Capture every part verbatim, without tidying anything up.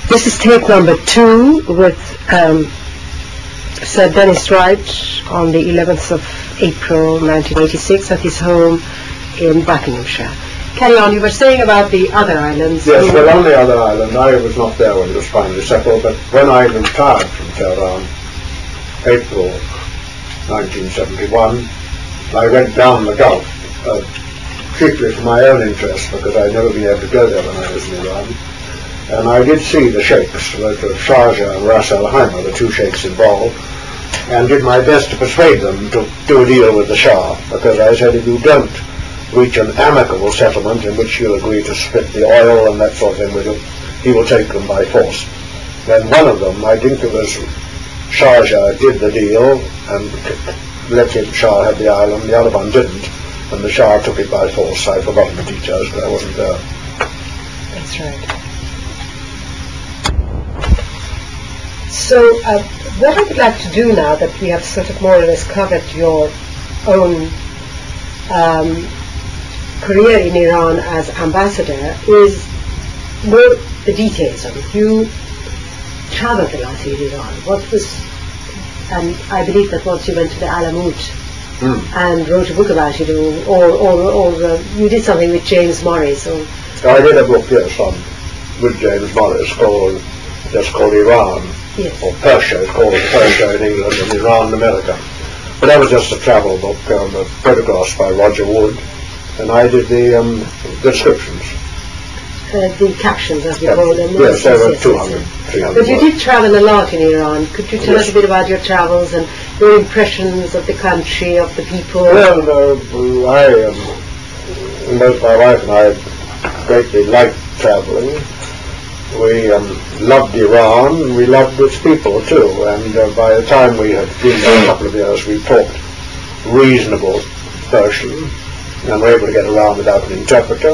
This is tape number two with um, Sir Dennis Wright on the eleventh of April nineteen eighty-six at his home in Buckinghamshire. Carry on, you were saying about the other islands. Yes, well, on the other island, I was not there when it was finally settled, but when I retired from Tehran, April nineteen seventy-one, I went down the Gulf, uh, chiefly for my own interest, because I'd never been able to go there when I was in Iran. And I did see the sheikhs, both of Sharjah and Ras Al Khaimah, the two sheikhs involved, and did my best to persuade them to do a deal with the Shah, because I said, if you don't reach an amicable settlement in which you'll agree to split the oil and that sort of thing with him, he will take them by force. Then one of them, I think it was Sharjah, did the deal and let him, Shah have the island, the other one didn't, and the Shah took it by force. I've forgotten the details, but I wasn't there. That's right. So, uh, what I would like to do now that we have sort of more or less covered your own um, career in Iran as ambassador is more the details of it. You traveled a lot in Iran. What was, and I believe that once you went to the Alamut mm. and wrote a book about it, or, or, or, or uh, you did something with James Morris. Or I did a book, yes, on, with James Morris called, just called Iran. Yes. Or Persia, it's called Persia in England and Iran in America. But that was just a travel book, um, photographs by Roger Wood, and I did the, um, the descriptions. Uh, the captions, as we yeah. call them. Yes, there were yes, two hundred, three hundred. But you did travel a lot in Iran. Could you tell yes. us a bit about your travels and your impressions of the country, of the people? Well, uh, I, um, both my wife and I greatly liked traveling. We um, loved Iran, and we loved its people too, and uh, by the time we had been there a couple of years, we talked reasonable Persian, and were able to get around without an interpreter.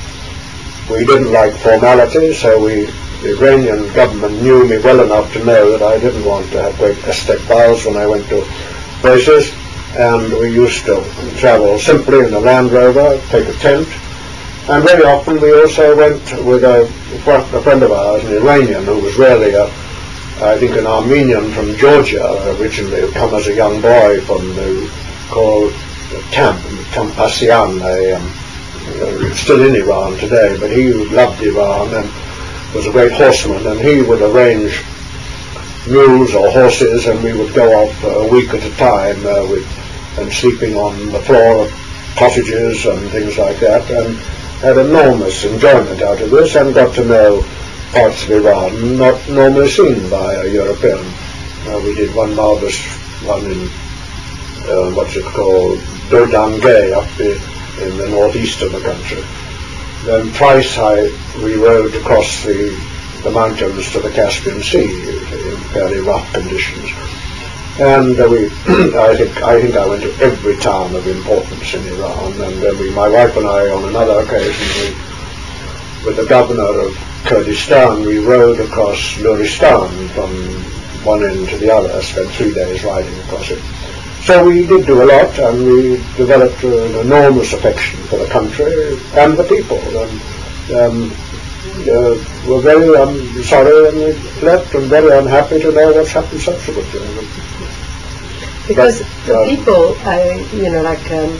We didn't like formality, so we, the Iranian government knew me well enough to know that I didn't want to have great istiqbals when I went to places, and we used to travel simply in a Land Rover, take a tent. And very often we also went with a, a friend of ours, an Iranian, who was really, a, I think, an Armenian from Georgia, originally come as a young boy from the, called Tamp, Tampasian, a, um, still in Iran today, but he loved Iran and was a great horseman, and he would arrange mules or horses, and we would go off a week at a time uh, with, and sleeping on the floor of cottages and things like that, and had enormous enjoyment out of this, and got to know parts of Iran not normally seen by a European. Uh, we did one marvelous one in uh, what's it called, Dodangay, up in, in the northeast of the country. Then twice I we rode across the the mountains to the Caspian Sea in fairly rough conditions. And uh, we, I think, I think I went to every town of importance in Iran. And then we, my wife and I, on another occasion, we, with the governor of Kurdistan, we rode across Nuristan from one end to the other. Spent three days riding across it. So we did do a lot, and we developed an enormous affection for the country and the people. And um, uh, we're very um, sorry, and we left, and very unhappy to know what's happened subsequently. Because but, the um, people, I, you know, like um,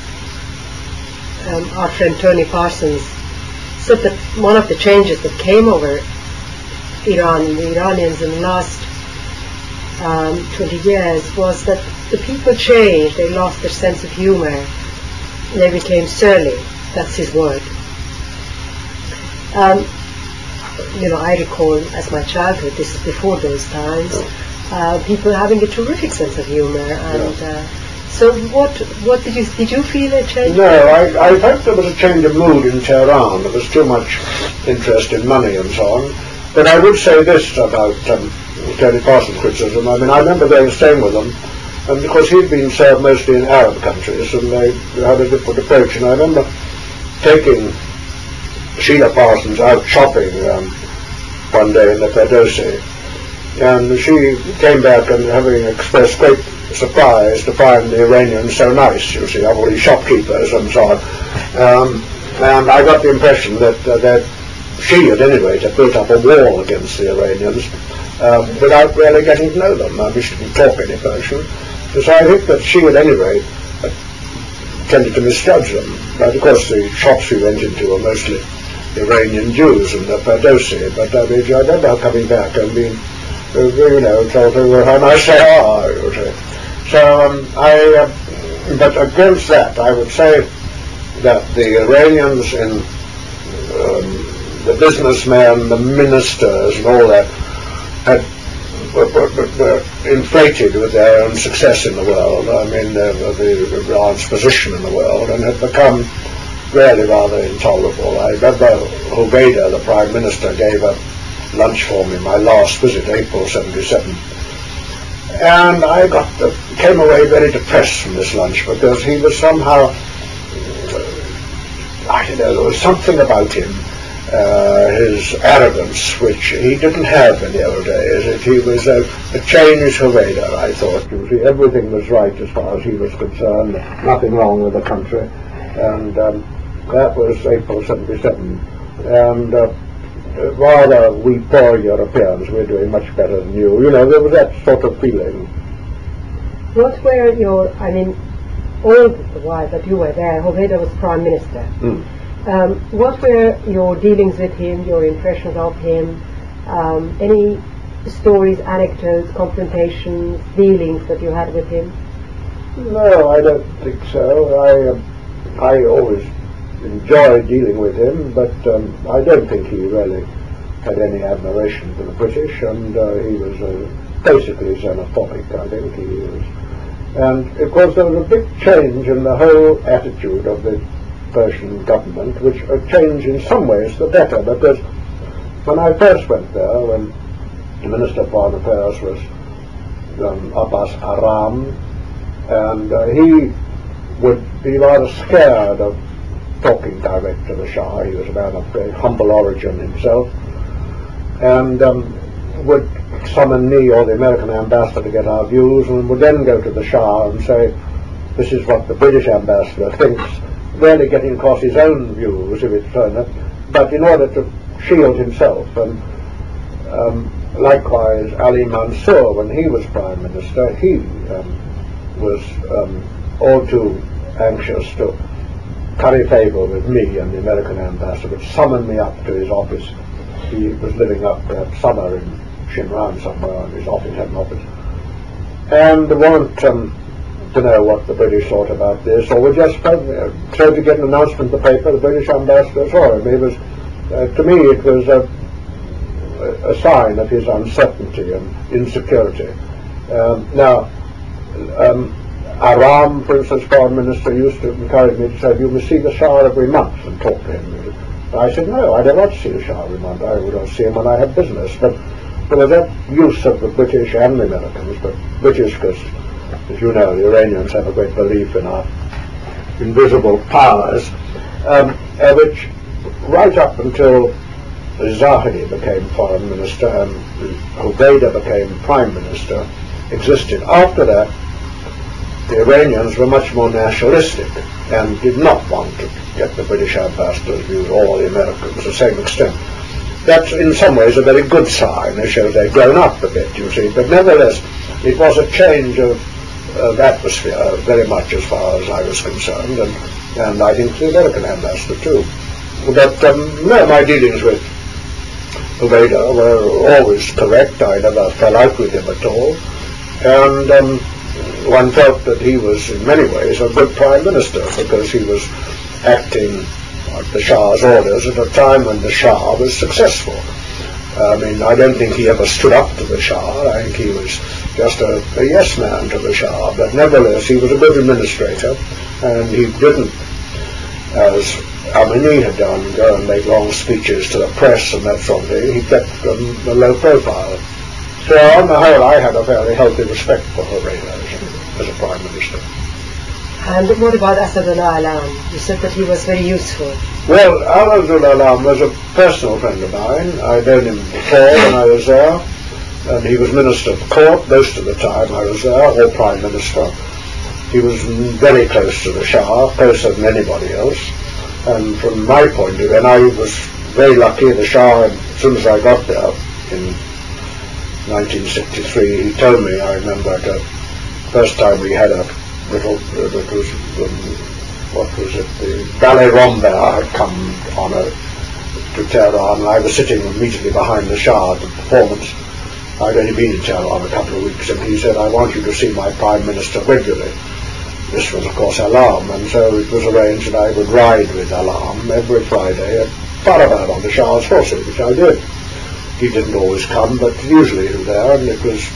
um, our friend Tony Parsons said that one of the changes that came over Iran, the Iranians in the last um, twenty years, was that the people changed. They lost their sense of humor. They became surly. That's his word. Um, you know, I recall as my childhood, this is before those times, uh, people having a terrific sense of humor. And uh, so, what what did you did you feel a change? No, I, I felt there was a change of mood in Tehran. There was too much interest in money and so on. But I would say this about um, Tony Parsons' criticism. I mean, I remember going staying with them, and because he'd been served mostly in Arab countries, and they had a different approach. And I remember taking Sheila Parsons out shopping um, one day in the Ferdowsi, and she came back and having expressed great surprise to find the Iranians so nice, you see, all these shopkeepers and so on. Um, and I got the impression that uh, they'd she, at any rate, had built up a wall against the Iranians um, without really getting to know them. I mean, she didn't talk any Persian. So I think that she, at any rate, uh, tended to misjudge them. But of course, the shops we went into were mostly Iranian Jews and the Ferdowsi. But I mean, I remember her coming back and being, uh, you know, told her how nice they are. You know. So um, I, uh, but against that, I would say that the Iranians in um, the businessmen, the ministers, and all that had were, were, were inflated with their own success in the world. I mean, uh, the Iran's position in the world, and had become really rather intolerable. I remember Hoveyda, the Prime Minister, gave a lunch for me, my last visit, April seventy-seven. And I got the, came away very depressed from this lunch because he was somehow, I don't know, there was something about him, uh, his arrogance, which he didn't have in the old days. It, he was a, a changed Hoveyda, I thought. You see, everything was right as far as he was concerned, nothing wrong with the country. And um, that was April seventy-seven. And uh, rather, we poor Europeans, we're doing much better than you. You know, there was that sort of feeling. What were your, I mean, all the while that you were there, Hoveyda was Prime Minister. Mm. Um, what were your dealings with him, your impressions of him? Um, any stories, anecdotes, confrontations, dealings that you had with him? No, I don't think so. I, uh, I always enjoyed dealing with him, but um, I don't think he really had any admiration for the British, and uh, he was uh, basically xenophobic, I think he was. And of course there was a big change in the whole attitude of the Persian government, which a change in some ways for the better, because when I first went there, when the Minister of Foreign Affairs was um, Abbas Aram, and uh, he would be rather scared of talking direct to the Shah. He was a man of very humble origin himself, and um, would summon me or the American ambassador to get our views, and would then go to the Shah and say, this is what the British ambassador thinks, really getting across his own views if it's turned up, but in order to shield himself. And um, likewise Ali Mansour, when he was Prime Minister, he um, was um, all too anxious to curry favour with me and the American ambassador, would summon me up to his office. He was living up that summer in Shimran somewhere, and his office had an office, and want um, to know what the British thought about this, or would just uh, try to get an announcement in the paper. The British ambassador saw him. It was, uh, to me, it was a, a sign of his uncertainty and insecurity. Um, now, um, Aram, for instance, Foreign Minister, used to encourage me to say, you must see the Shah every month and talk to him. I said, no, I don't want to see the Shah every month. I would see him when I had business. But there was that use of the British and the Americans, but British, because, as you know, the Iranians have a great belief in our invisible powers, um, uh, which right up until Zahedi became Foreign Minister and Hoveyda became Prime Minister, existed. After that, the Iranians were much more nationalistic and did not want to get the British ambassador's views or the Americans to the same extent. That's in some ways a very good sign. It shows they've grown up a bit, you see. But nevertheless, it was a change of, of atmosphere very much as far as I was concerned, and, and I think the American ambassador too. But um, no, my dealings with Hoveyda were always correct. I never fell out with him at all. And um, one felt that he was in many ways a good Prime Minister because he was acting at the Shah's orders at a time when the Shah was successful. I mean, I don't think he ever stood up to the Shah. I think he was just a, a yes man to the Shah, but nevertheless he was a good administrator, and he didn't, as Amini had done, go and make long speeches to the press and that sort of thing. He kept um, a low profile. So on the whole I had a very healthy respect for Hoveyda as, as a Prime Minister. And what about Asadullah Alam? You said that he was very useful. Well, Asadullah Alam was a personal friend of mine. I'd known him before when I was there, and he was Minister of Court most of the time I was there, or Prime Minister. He was very close to the Shah, closer than anybody else, and from my point of view, and I was very lucky. The Shah, as soon as I got there in nineteen sixty-three, he told me, I remember the first time we had a little, uh, it was, um, what was it, the Ballet Rambert had come on a, to Tehran, and I was sitting immediately behind the Shah at the performance. I'd only been in Tehran a couple of weeks, and he said, I want you to see my Prime Minister regularly. This was, of course, Alam, and so it was arranged that I would ride with Alam every Friday at Farabad on the Shah's horses, which I did. He didn't always come, but usually he was there, and it was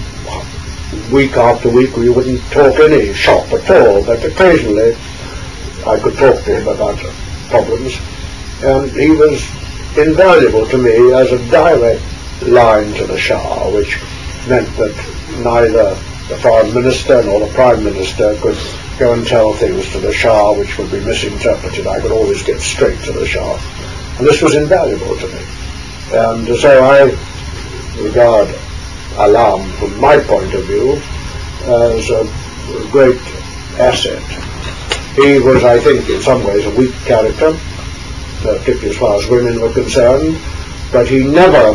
week after week we wouldn't talk any shop at all, but occasionally I could talk to him about problems, and he was invaluable to me as a direct line to the Shah, which meant that neither the Foreign Minister nor the Prime Minister could go and tell things to the Shah which would be misinterpreted. I could always get straight to the Shah, and this was invaluable to me. And so I regard Alam, from my point of view, as a great asset. He was, I think, in some ways a weak character, particularly as far as women were concerned, but he never,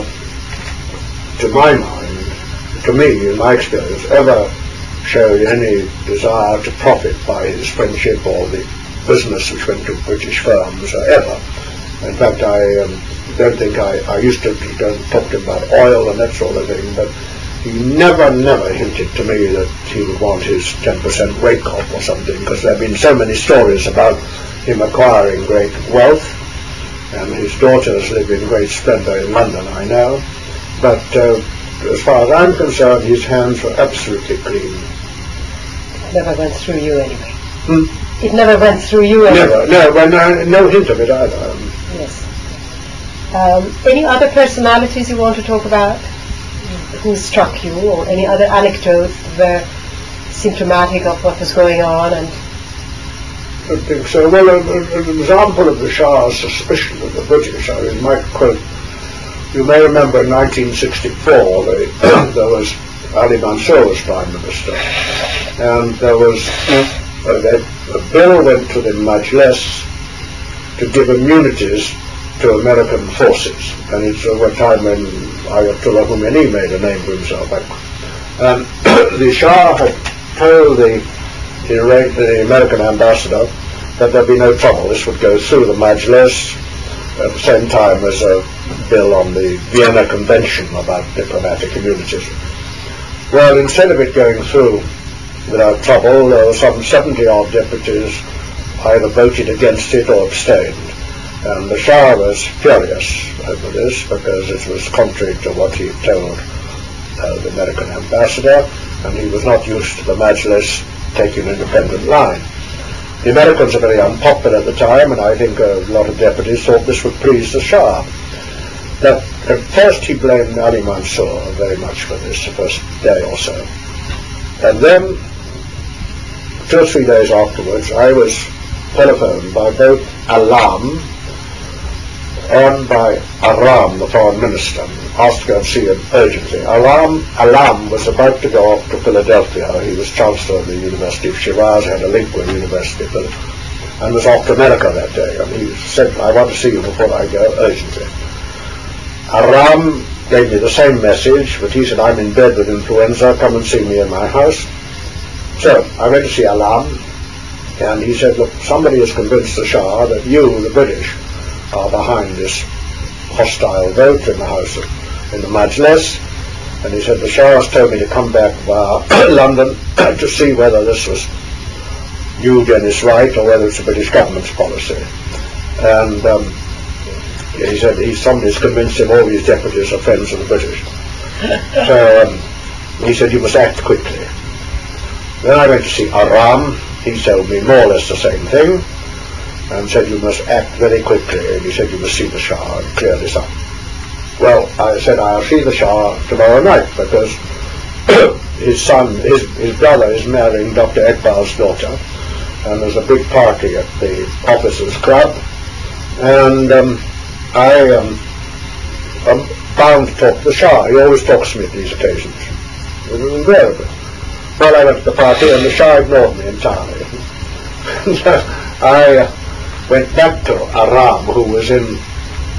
to my mind, to me, in my experience, ever showed any desire to profit by his friendship or the business which went to British firms, or ever. In fact, I um, don't think I, I used to don't talk to him about oil and that sort of thing, but he never, never hinted to me that he would want his ten percent rake off or something, because there have been so many stories about him acquiring great wealth, and his daughters live in great splendour in London, I know, but uh, as far as I'm concerned, his hands were absolutely clean. It never went through you anyway. Hmm? It never went through you anyway. Never, no, well, no, no hint of it either. Yes. Um, any other personalities you want to talk about who struck you, or any other anecdotes that were symptomatic of what was going on? And I think so. Well, a, a, an example of the Shah's suspicion of the British, I mean, might quote, you may remember in nineteen sixty-four they, there was Ali Mansour was Prime Minister, and there was a, a bill went to the Majlis to give immunities to American forces, and it's over a time when Ayatollah Khomeini made a name for himself. And the Shah had told the, the American ambassador that there'd be no trouble. This would go through the Majlis at the same time as a bill on the Vienna Convention about diplomatic immunities. Well, instead of it going through without trouble, there were some seventy odd deputies either voted against it or abstained. And the Shah was furious over this because it was contrary to what he had told uh, the American ambassador, and he was not used to the Majlis taking an independent line. The Americans are very unpopular at the time, and I think a lot of deputies thought this would please the Shah. That at first he blamed Ali Mansour very much for this, the first day or so. And then, two or three days afterwards, I was telephoned by both Alam and by Aram, the Foreign Minister, asked to go and see him urgently. Alam, Alam was about to go off to Philadelphia. He was Chancellor of the University of Shiraz, had a link with the University of Philadelphia, and was off to America that day. And he said, I want to see you before I go, urgently. Aram gave me the same message, but he said, I'm in bed with influenza, come and see me in my house. So I went to see Alam, and he said, look, somebody has convinced the Shah that you, the British, are behind this hostile vote in the House of, in the Majlis, and he said the Shah has told me to come back via London to see whether this was you, Dennis, right, or whether it's the British government's policy. And um, he said he somebody's convinced him all these deputies are friends of the British. So um, he said you must act quickly. Then I went to see Aram. He told me more or less the same thing, and said you must act very quickly, and he said you must see the Shah and clear this up. Well, I said I'll see the Shah tomorrow night, because his son, his, his brother is marrying Doctor Iqbal's daughter, and there's a big party at the officers' club, and um, I am um, um, bound to talk to the Shah. He always talks to me at these occasions. It was invariable. Well, I went to the party, and the Shah ignored me entirely. I uh, went back to Aram, who was in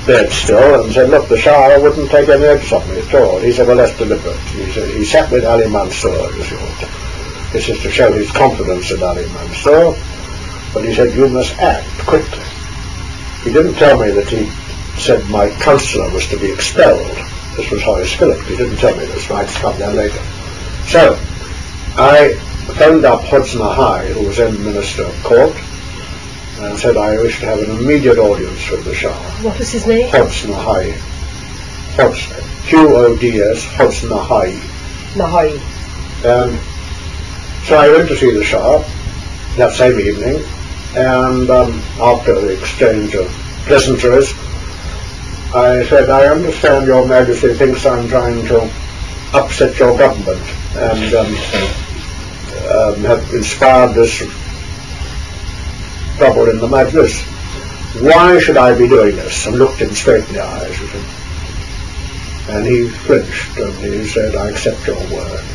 dead still, and said, look, the Shah wouldn't take any notice of me at all. He said, well, that's deliberate. He said, he sat with Ali Mansour, you see. This is to show his confidence in Ali Mansour, but he said, you must act quickly. He didn't tell me that he said my councillor was to be expelled. This was Horace Phillip. He didn't tell me this, I'd come there later. So, I phoned up Hodsna High, who was then Minister of Court, and said I wish to have an immediate audience with the Shah. What was his name? Hodsna High. Hodsna. Q O D S, Hodsna High. Nahai. And so I went to see the Shah that same evening, and um, after the exchange of pleasantries, I said, I understand Your Majesty thinks I'm trying to upset your government and um, um, have inspired this trouble in the Majlis. Why should I be doing this? And looked him straight in the eyes. And he flinched and he said, I accept your word.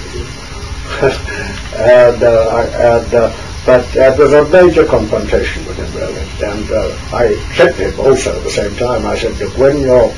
and, uh, I, and uh, but uh, there was a major confrontation with him, really. And uh, I said to him also at the same time, I said, look, when your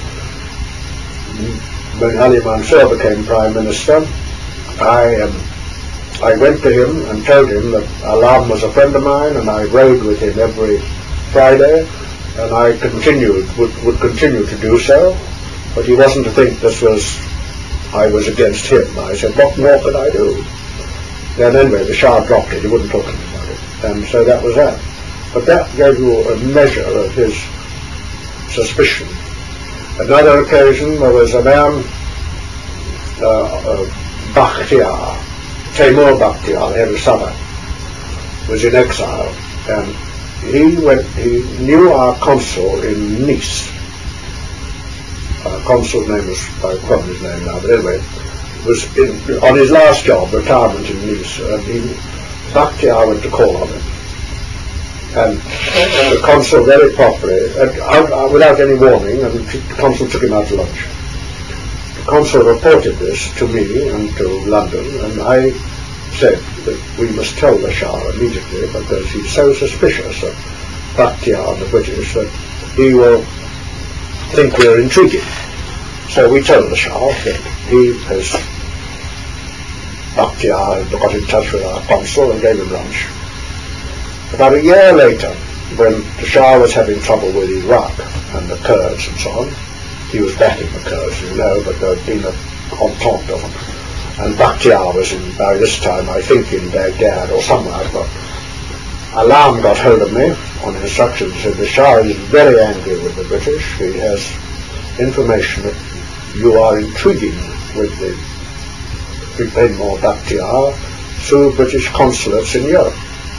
when Ali Mansour became Prime Minister, I um, I went to him and told him that Alam was a friend of mine, and I rode with him every Friday, and I continued would, would continue to do so. But he wasn't to think this was I was against him. I said, what more could I do? Then anyway, the Shah dropped it. He wouldn't talk anything about it, and so that was that. But that gave you a measure of his suspicion. Another occasion, there was a man, uh, uh, Bakhtiar, Taimur Bakhtiar, head of Sabah, was in exile, and he went. He knew our consul in Nice. Our consul's name was, I've forgotten his name now, but anyway, was in, on his last job, retirement in Nice, and he, Bakhtiar went to call on him. And the consul very properly, and out, out, without any warning, and the consul took him out to lunch. The consul reported this to me and to London, and I said that we must tell the Shah immediately because he's so suspicious of Bakhtiar and the British that he will think we're intriguing. So we told the Shah that he has, Bakhtiar got in touch with our consul and gave him lunch. About a year later, when the Shah was having trouble with Iraq and the Kurds and so on, he was backing the Kurds, you know, but there had been an entente of them. And Bakhtiar was in, by this time, I think, in Baghdad or somewhere, but Alam got hold of me on instructions and said, the Shah is very angry with the British. He has information that you are intriguing with the Taimur Bakhtiar through British consulates in Europe.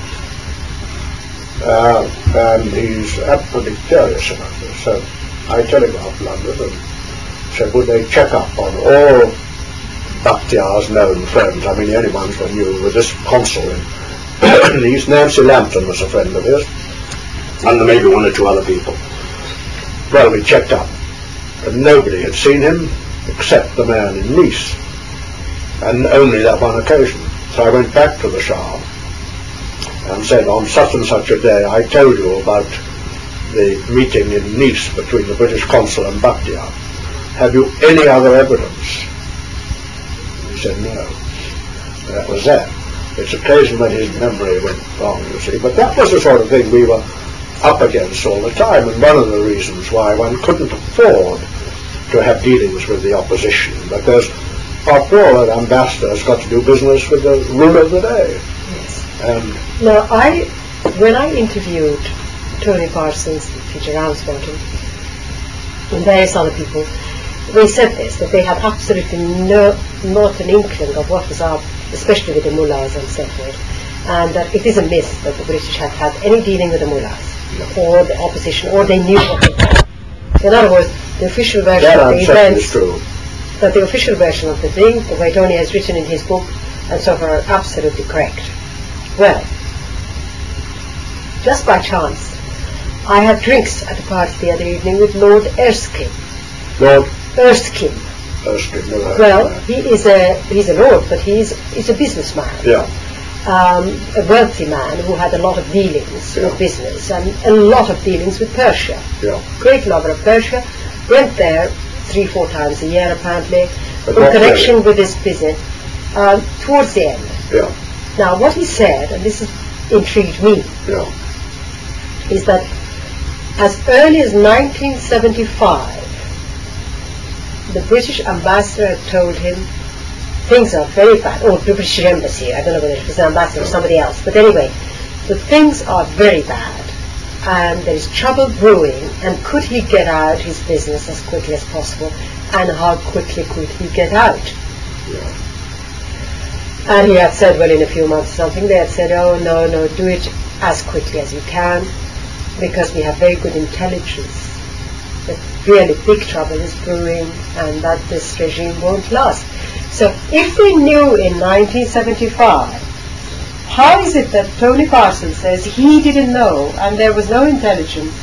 Uh, and he's absolutely furious about this. So I telegraphed London and said, would they check up on all Bakhtiar's known friends? I mean, the only ones I knew were this consul in Nice. Nancy Lampton was a friend of his, and maybe one or two other people. Well, we checked up, and nobody had seen him except the man in Nice, and only that one occasion. So I went back to the Shah and said, on such and such a day, I told you about the meeting in Nice between the British consul and Bakhtiar. Have you any other evidence? He said, no. And that was that. It's occasion when his memory went wrong, you see. But that was the sort of thing we were up against all the time, and one of the reasons why one couldn't afford to have dealings with the opposition, because after all, an ambassador has got to do business with the ruler of the day. Yes. And now, I, when I interviewed Tony Parsons, Peter Ramsbottom, and various other people, they said this, that they had absolutely no, not an inkling of what was up, especially with the mullahs and so forth, and that it is a myth that the British had had any dealing with the mullahs, no. or the opposition, or they knew what they had. In other words, the official version that of the events, true. that the official version of the thing, the way Tony has written in his book, and so far are absolutely correct. Well, just by chance, I had drinks at a party the other evening with Lord Erskine. Lord Erskine. Erskine, never heard Well, of that. he is a he's a lord, but he's he's a businessman. Yeah. um, a wealthy man who had a lot of dealings Yeah. with business and a lot of dealings with Persia. Yeah. Great lover of Persia, went there three, four times a year apparently, But in not connection really. with his business, um, towards the end. Yeah. Now what he said, and this is, intrigued me, Yeah. is that as early as nineteen seventy-five, the British ambassador had told him things are very bad, or the British embassy, I don't know whether it was the ambassador or somebody else, but anyway, the things are very bad, and there is trouble brewing, and could he get out his business as quickly as possible, and how quickly could he get out? Yeah. And he had said, well, in a few months or something, they had said, oh, no, no, do it as quickly as you can, because we have very good intelligence that really big trouble is brewing and that this regime won't last. So if they knew in nineteen seventy-five, how is it that Tony Parsons says he didn't know and there was no intelligence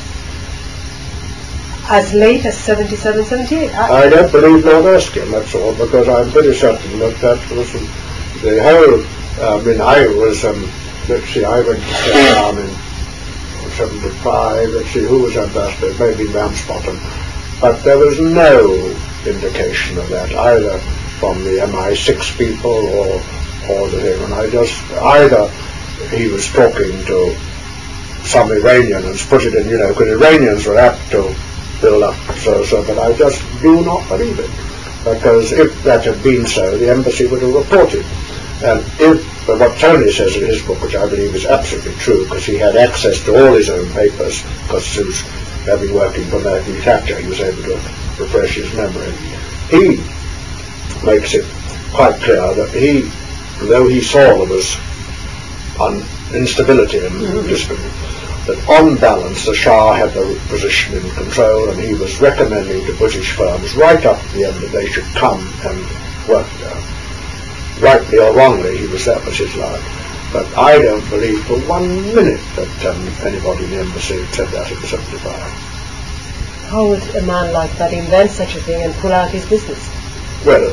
as late as seventy-seven, seventy-eight? I, I don't believe Lord Erskine, that's all, because I'm pretty certain that that was the whole, I mean, I was, um, let's see, I went to Tehran in seventy-five, let's see, who was ambassador, maybe Ramsbottom, but there was no indication of that, either from the M I six people or, or the thing, and I just, either he was talking to some Iranian and put it in, you know, because Iranians were apt to build up so, so, but I just do not believe it, because if that had been so, the embassy would have reported. And if, but what Tony says in his book, which I believe is absolutely true, because he had access to all his own papers, because he was having working for American Thatcher, he was able to refresh his memory. He makes it quite clear that he, though he saw there was un- instability in mm-hmm. dispute, that on balance the Shah had the position in control, and he was recommending to British firms right up to the end that they should come and work there. Rightly or wrongly, he was, that was his line. But I don't believe for one minute that um, anybody in the embassy said that in seventy-five. How would a man like that invent such a thing and pull out his business? Well,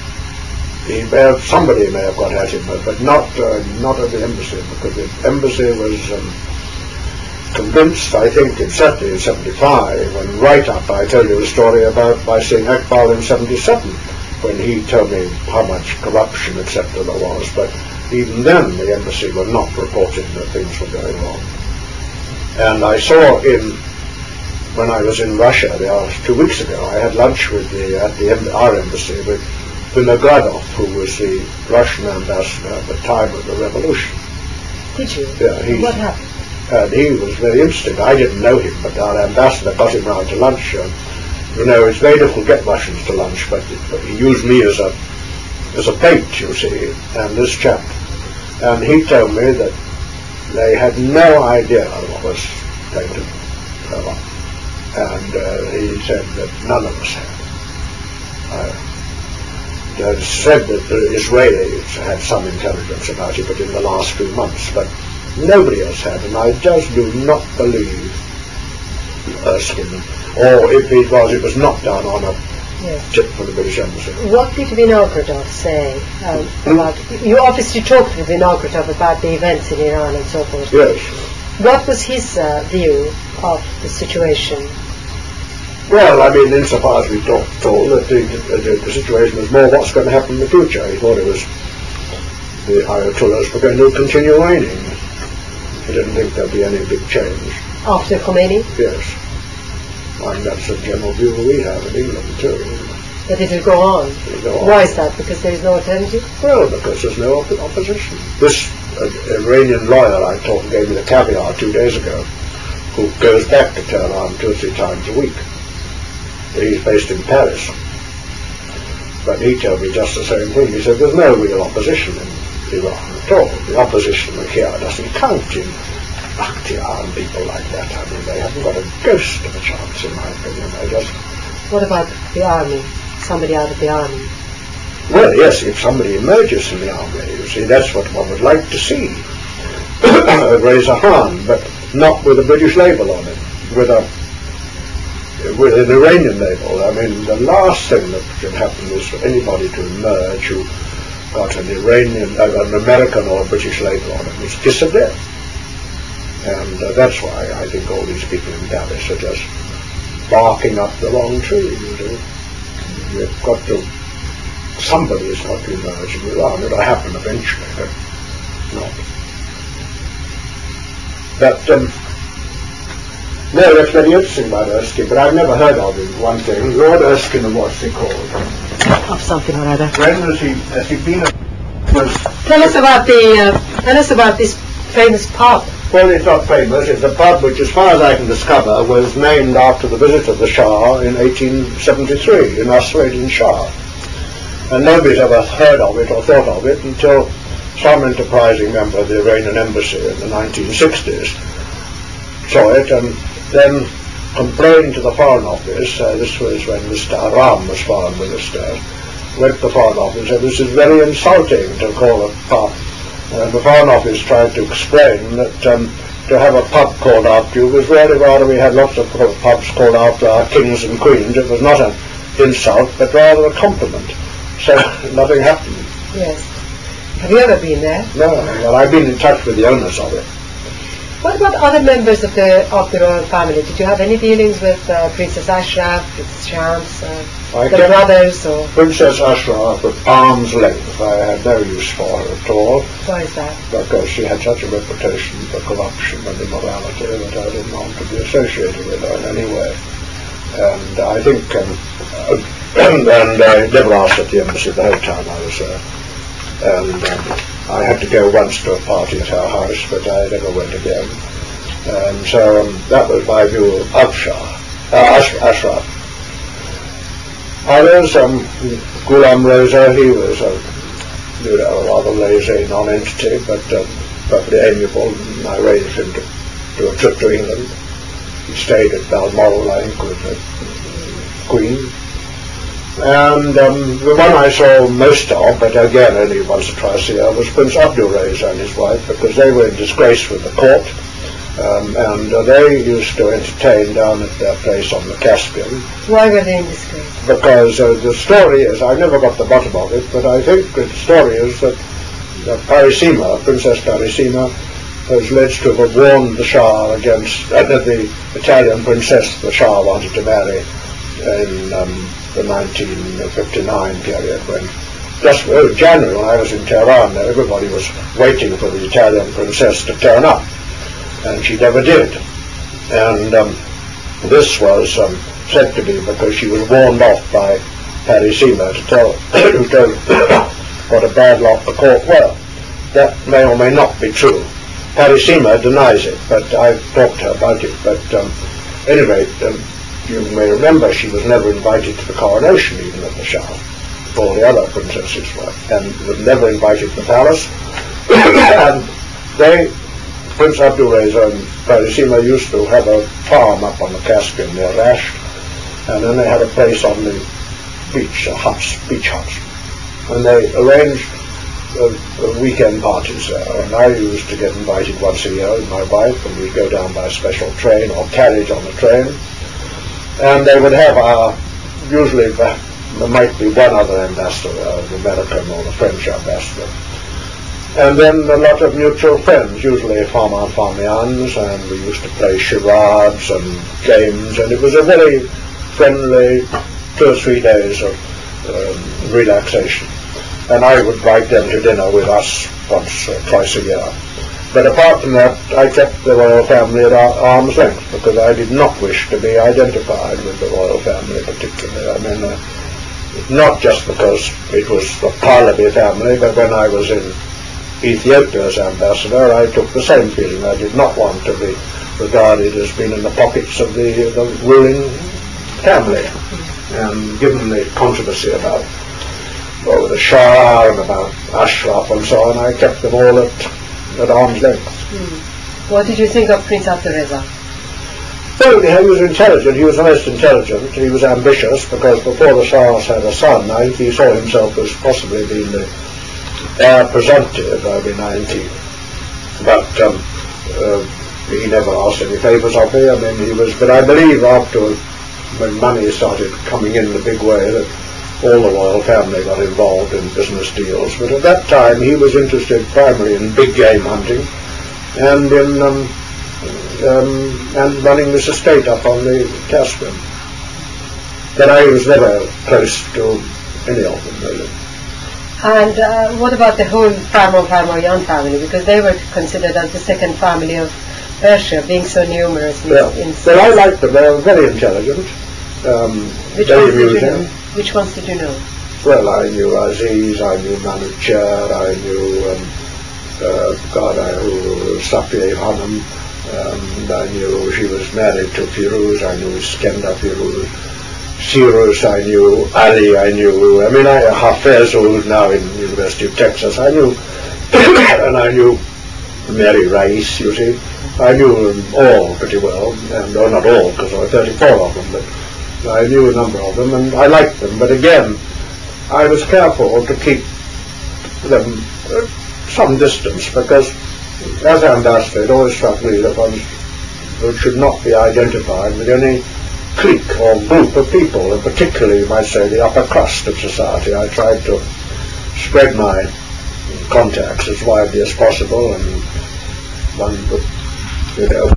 he may have, somebody may have got at him, but not uh, not at the embassy, because the embassy was um, convinced, I think, in, certainly in seventy-five, when right up, I told you the story about my seeing Akbar in seventy-seven, when he told me how much corruption, et cetera there was, but even then the embassy were not reporting that things were going wrong. And I saw in, when I was in Russia the last two weeks ago, I had lunch with the, at the our embassy with Vinogradov, who was the Russian ambassador at the time of the revolution. Did you? Yeah. He, what happened? And he was very interesting. I didn't know him, but our ambassador got him round to lunch. And, you know, it's very difficult to get Russians to lunch, but, but he used me as a as a bait, you see, and this chap. And he told me that they had no idea what was going to go on. And uh, he said that none of us had. Uh, they said that the Israelis had some intelligence about it, but in the last few months, but nobody else had, and I just do not believe Erskine, or if it was, it was not done on a yes. tip from the British Embassy. What did Vinogradov say um, Hmm? about, you obviously talked with Vinogradov about the events in Iran and so forth. Yes. What was his uh, view of the situation? Well, I mean, insofar as we talked, told that the, the, the situation was more what's going to happen in the future. He thought it was the Ayatollahs were going to continue reigning. He didn't think there'd be any big change. After Khomeini? Yes. And that's the general view we have in England too. That it will go on. It'll go on. Why is that? Because there is no alternative? Well, because there's no op- opposition. This uh, Iranian lawyer I talked gave me the caviar two days ago, who goes back to Tehran two or three times a week. He's based in Paris. But he told me just the same thing. He said there's no real opposition in Iran at all. The opposition here doesn't count in Bakhtiar and people like that. I mean, they haven't got a ghost of a chance, in my opinion. They just... What about the army? Somebody out of the army? Well, yes, if somebody emerges in the army, you see, that's what one would like to see. Raise a hand, but not with a British label on it, with a with an Iranian label. I mean, the last thing that should happen is for anybody to emerge who got an Iranian, uh, an American or a British label on it, it's disappeared. And uh, that's why I think all these people in Paris are just barking up the wrong tree. You know. You've got to, somebody's got to emerge in Iran. It'll happen eventually, but not. But, um, no, that's very interesting about Erskine, but I've never heard of him, one thing. Lord Erskine, and what's he called? Of something or other. When has he, has he been a, was... Tell us about the, uh, tell us about this famous pub. Well, it's not famous. It's a pub which, as far as I can discover, was named after the visit of the Shah in eighteen seventy-three, in Australian Shah. And nobody's ever heard of it or thought of it until some enterprising member of the Iranian embassy in the nineteen sixties saw it and then complained to the Foreign Office. Uh, this was when Mister Aram was Foreign Minister. Went to the Foreign Office and said, this is very insulting to call a pub. And the Foreign Office tried to explain that um, to have a pub called after you was really rather, we had lots of pubs called after our kings and queens. It was not an insult, but rather a compliment. So nothing happened. Yes. Have you ever been there? No, well, I've been in touch with the owners of it. What about other members of the of the royal family? Did you have any dealings with uh, Princess Ashraf, Princess Shams, uh, the brothers, or Princess Ashraf at arm's length? I had no use for her at all. Why is that? Because she had such a reputation for corruption and immorality that I didn't want to be associated with her in any way. And I think, um, uh, and I never asked at the embassy the whole time I was there. And um, I had to go once to a party at her house, but I never went again. And so um, that was my view of Ashraf. Uh, Ash- Ashraf. Others, um, Ghulam Reza, he was a, you know, a rather lazy non-entity, but um, perfectly amiable. And I arranged him to do a trip to England. He stayed at Balmoral, I think, with the Queen. And um, the one I saw most of, but again only once or twice a year, was Prince Abdul Reza and his wife, because they were in disgrace with the court, um, and uh, they used to entertain down at their place on the Caspian. Why were they in disgrace? Because uh, the story is, I never got the bottom of it, but I think the story is that uh, Parissima, Princess Parissima, was alleged to have warned the Shah against uh, the Italian princess the Shah wanted to marry in um, the nineteen fifty-nine period, when just uh, January when I was in Tehran, everybody was waiting for the Italian princess to turn up, and she never did. And um, this was um, said to be because she was warned off by Parissima to tell who told what a bad lot the court were. That may or may not be true. Parissima denies it, but I've talked to her about it. But um, anyway. Um, You may remember she was never invited to the coronation, even of the Shah. All the other princesses were, and was never invited to the palace. And they, Prince Abdul Reza and Parissima, used to have a farm up on the Caspian near Rasht, and then they had a place on the beach, a huts, beach huts. And they arranged uh, uh, weekend parties there, and I used to get invited once a year with my wife, and we'd go down by a special train or carriage on the train. And they would have, uh, usually there might be one other ambassador, uh, the American or the French ambassador. And then a lot of mutual friends, usually Farmer Farmians, and we used to play charades and games, and it was a very friendly two or three days of um, relaxation. And I would invite them to dinner with us once or twice a year. But apart from that, I kept the royal family at arm's length, because I did not wish to be identified with the royal family particularly. I mean, uh, not just because it was the Pahlavi family, but when I was in Ethiopia as ambassador, I took the same feeling. I did not want to be regarded as being in the pockets of the, the ruling family. And given the controversy about well, the Shah and about Ashraf and so on, I kept them all at at arm's length. Hmm. What did you think of Prince Abdul Reza? Well, he was intelligent. He was the most intelligent. He was ambitious, because before the Shahs had a son, I think he saw himself as possibly being the heir presumptive of the nineteenth. But um, uh, he never asked any favours of me. I mean, he was. But I believe after when money started coming in the big way, that all the royal family got involved in business deals. But at that time he was interested primarily in big game hunting and in um, um, and running this estate up on the Caspian. But I was never close to any of them, really. And uh, what about the whole Farmer-Farmer-Yan family? Because they were considered as the second family of Persia, being so numerous. In, yeah. in well, I liked them. They were very intelligent, um, Which very ones did you amusing. know? Which ones did you know? Well, I knew Aziz, I knew Manucher, I knew, um, uh, God, I knew Safiye Hanum, um, I knew she was married to Firuz, I knew Skenda Firuz. Sirus I knew, Ali I knew, I mean, I, Hafez, who's now in the University of Texas, I knew, and I knew Mary Rice, you see. I knew them all pretty well, and oh, not all, because there were thirty-four of them, but I knew a number of them, and I liked them. But again, I was careful to keep them uh, some distance, because as ambassador, it always struck me that one should not be identified with any clique or group of people, and particularly, you might say, the upper crust of society. I tried to spread my contacts as widely as possible, and one would, you know,